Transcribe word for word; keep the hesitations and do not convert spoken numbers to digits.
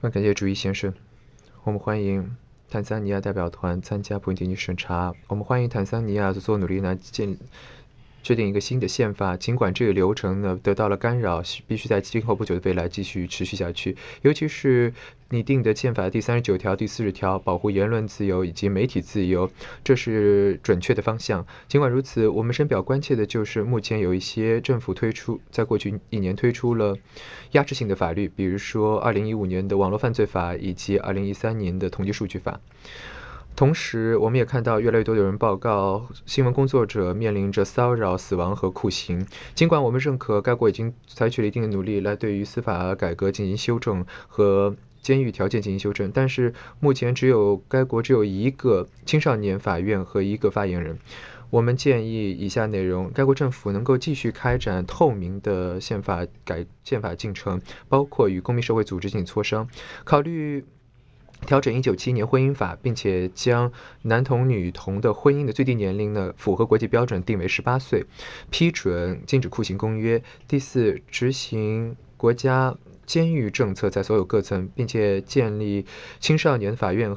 很感谢主席先生，我们欢迎坦桑尼亚代表团参加不定期审查。我们欢迎坦桑尼亚所做努力呢，建制定一个新的宪法，尽管这个流程呢得到了干扰，必须在今后不久的未来继续持续下去。尤其是拟定的宪法第三十九条、第四十条，保护言论自由以及媒体自由，这是准确的方向。尽管如此，我们深表关切的就是目前有一些政府推出，在过去一年推出了压制性的法律，比如说二零一五年的网络犯罪法以及二零一三年的统计数据法。同时，我们也看到越来越多有人报告，新闻工作者面临着骚扰、死亡和酷刑。尽管我们认可该国已经采取了一定的努力来对于司法改革进行修正和监狱条件进行修正，但是目前只有该国只有一个青少年法院和一个发言人。我们建议以下内容：该国政府能够继续开展透明的宪法改宪法进程，包括与公民社会组织进行磋商，考虑调整一九七一年婚姻法，并且将男童女童的婚姻的最低年龄呢符合国际标准定为十八岁，批准禁止酷刑公约。第四，执行国家监狱政策在所有各层，并且建立青少年法院